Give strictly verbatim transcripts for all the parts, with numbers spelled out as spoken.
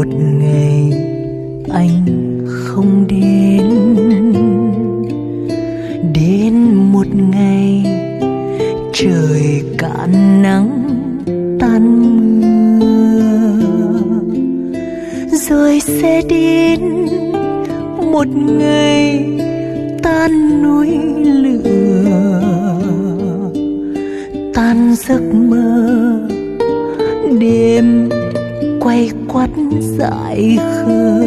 một ngày anh không đến, đến một ngày trời cạn nắng tan mưa, rồi sẽ đến một ngày tan núi lửa, tan giấc mơ đêm quay quắt dại khờ.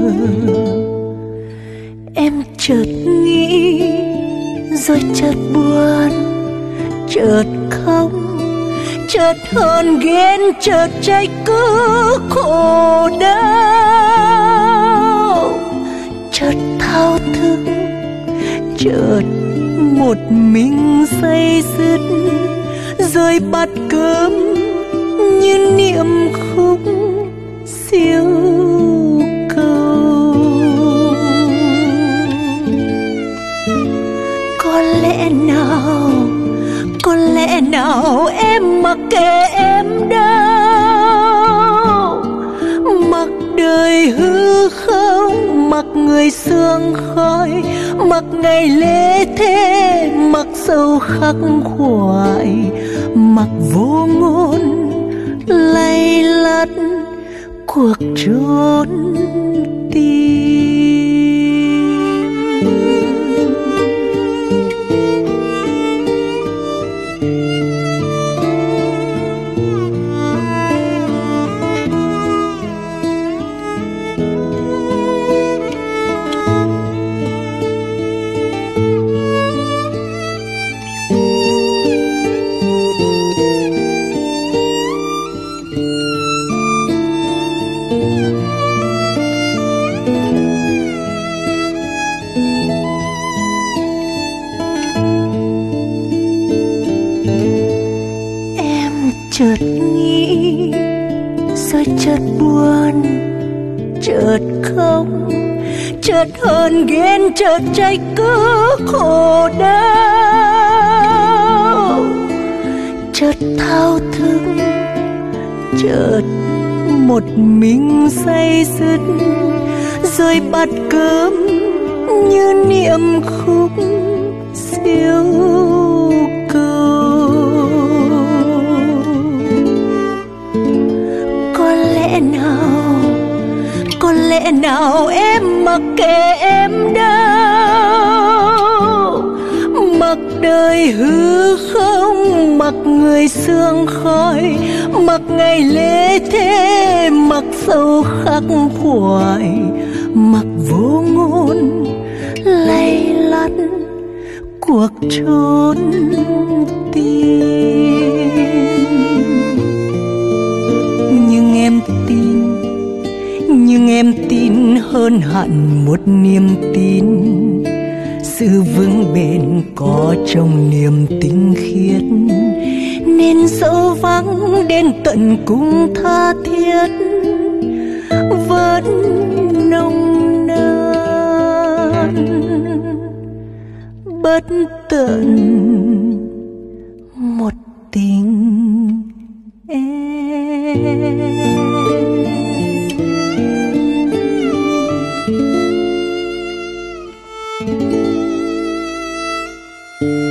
Em chợt nghĩ rồi chợt buồn, chợt khóc, chợt hờn ghen, chợt trách cứ khổ đau, chợt thao thức, chợt một mình say sứt, rồi bát cơm như niệm khúc siêu cầu. Có lẽ nào, có lẽ nào em mặc kệ em đâu, mặc đời hư không, mặc người sương khói, mặc ngày lễ thế, mặc sâu khắc khoải, mặc vô ngôn lay lắt cuộc trốn tìm. Chợt nghĩ rồi chợt buồn, chợt khóc, chợt hờn ghen, chợt trách cứ khổ đau, chợt thao thức, chợt một mình say sứt, rồi bát cơm như niệm khúc siêu cầu. Có lẽ nào, có lẽ nào em mặc kệ em đâu, mặc đời hư không, mặc người sương khói, mặc ngày lễ thế, mặc sâu khắc khoải, mặc vô ngôn lay lắt cuộc trốn tìm. Nhưng em tin, nhưng em tin hơn hẳn một niềm tin, sự vững bền có trong niềm tinh khiết, nên dẫu vắng đến tận cùng tha thiết vẫn nồng nàn bất tận một tình em. Thank you.